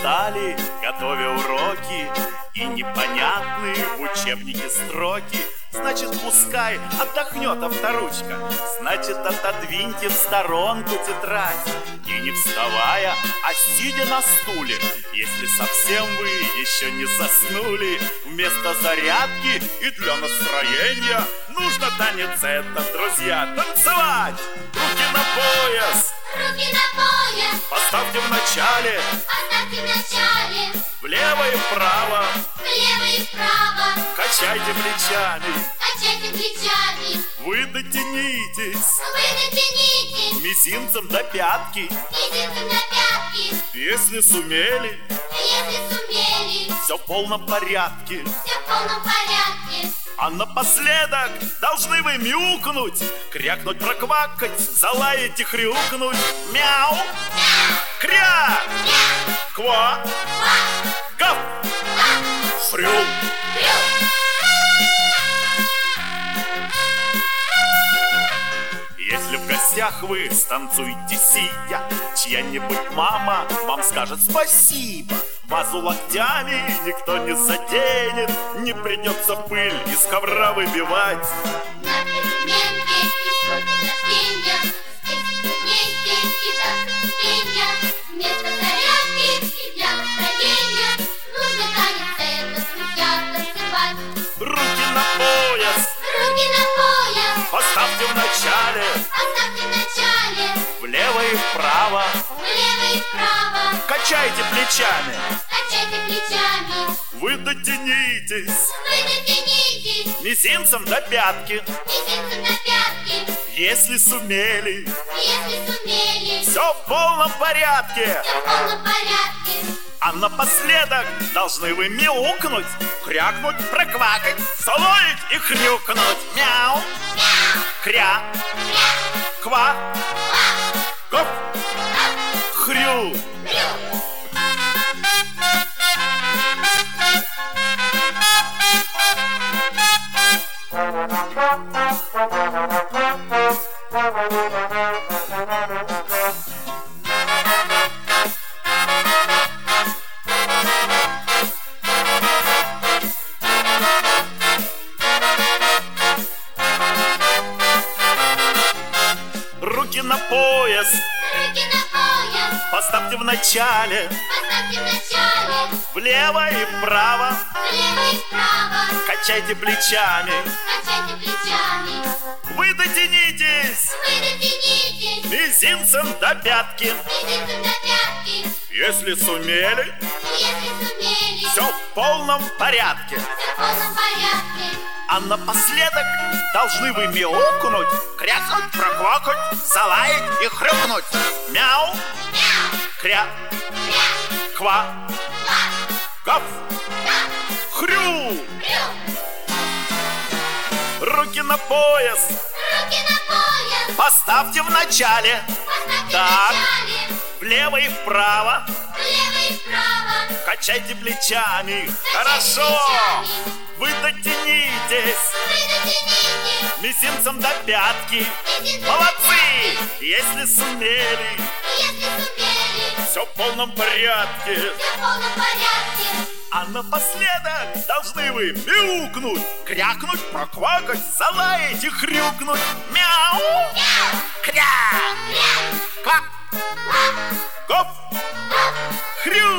устали, готовя уроки, и непонятные в учебнике строки. Значит, пускай отдохнет авторучка, значит, отодвиньте в сторонку тетрадь. И не вставая, а сидя на стуле, если совсем вы еще не заснули, вместо зарядки и для настроения нужно танец этот, друзья, танцевать. Руки на пояс, руки на пояс, поставьте в начале, влево и вправо, качайте плечами, вы дотянитесь, мизинцем до пятки, если сумели, все в полном порядке. А напоследок должны вы мяукнуть, крякнуть, проквакать, залаять и хрюкнуть. Мяу, кря, ква, гав, хрю. Если в гостях вы станцуете сидя, чья-нибудь мама вам скажет спасибо. Вазу локтями никто не заденет, не придется пыль из ковра выбивать. На переменке и сроки рождения, вместе и до рождения, вместо зарядки и для настроения нужно танец этот, друзья, танцевать. Руки на пояс, поставьте в начале, влево и вправо, качайте плечами, вы дотянитесь, мизинцем до пятки, если сумели, все в полном порядке. А напоследок должны вы мяукнуть, крякнуть, проквакать, залаять и хрюкнуть. Мяу, кря, ква, гоп, хрю. Руки на пояс, поставьте в начале, влево и вправо, качайте плечами, вы дотянитесь, мизинцем до пятки, если сумели, все в полном порядке. А напоследок должны вы мяукнуть, крякнуть, проквакать, залаять и хрюкнуть. Мяу, кря, ква, гав, хрю. Руки на пояс, поставьте в начале, так, влево и вправо, качайте плечами, хорошо. Вы дотянитесь, мизинцем до пятки, молодцы, если сумели, все в полном порядке. А напоследок должны вы мяукнуть, крякнуть, проквакать, залаять и хрюкнуть. Мяу, кря, квак, гоп, хрю.